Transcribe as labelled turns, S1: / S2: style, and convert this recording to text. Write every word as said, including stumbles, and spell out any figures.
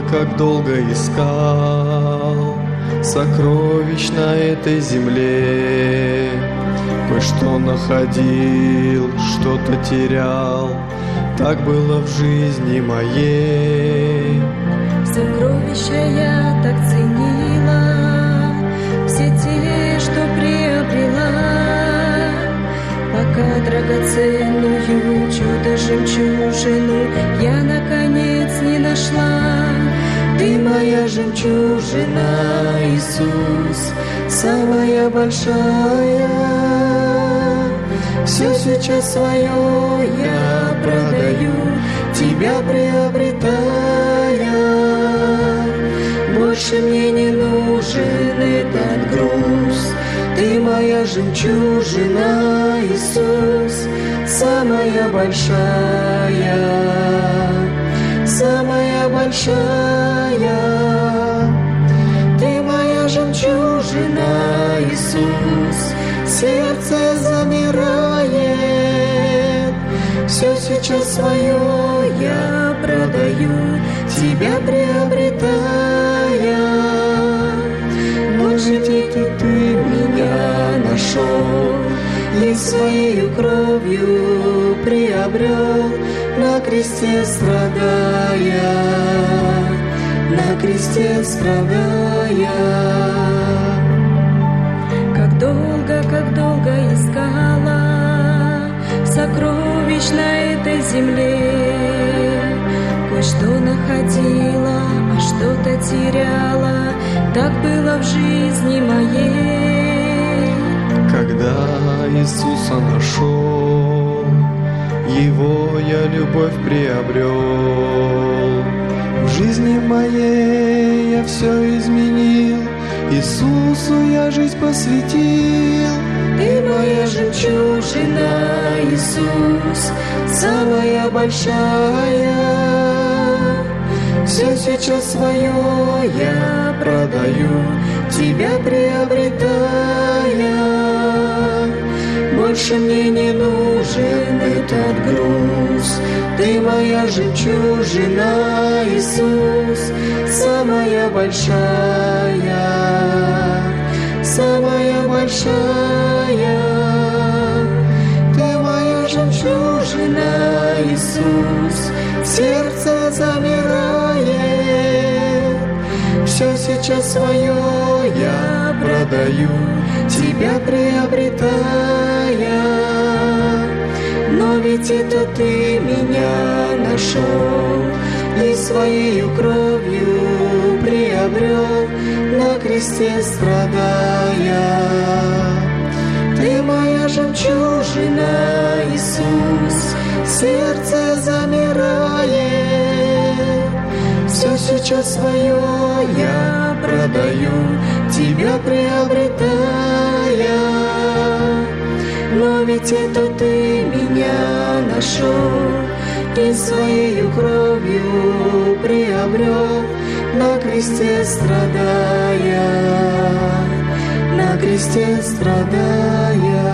S1: как долго искал сокровищ на этой земле. Кое-что находил, что-то терял, так было в жизни моей.
S2: Сокровища я так ценила, все те, что приобрела, пока драгоценную чудо-жемчужину я наконец не нашла. Ты моя жемчужина, Иисус, самая большая. Все сейчас свое я продаю, тебя приобретая. Больше мне не нужен этот груз. Ты моя жемчужина, Иисус, самая большая, самая большая. Ты моя жемчужина, Иисус, сердце замирает. Все сейчас свое я продаю, тебя приобретая. Больше где-то ты меня нашел и своей кровью приобрел, на кресте страдая, на кресте страдая. Как долго, как долго искала сокровищ на этой земле, кое-что находила, а что-то теряла, так было в жизни моей.
S1: Когда Иисуса нашел, Его я любовь приобрел. В жизни моей я все изменил, Иисусу я жизнь посвятил.
S2: Ты моя жемчужина, Иисус, самая большая. Все сейчас свое я продаю, тебя приобретая. Больше мне не нужен этот груз. Ты моя жемчужина, Иисус, самая большая, самая большая. Ты моя жемчужина, Иисус, сердце замирает. Все сейчас свое я продаю, тебя приобретая. Но ведь это ты меня нашел и своей кровью приобрел, на кресте страдая. Ты моя жемчужина, Иисус, сердце замирает. Все сейчас свое я продаю, тебя приобретая. Но ведь это ты меня нашел и своей кровью приобрел, на кресте страдая, на кресте страдая.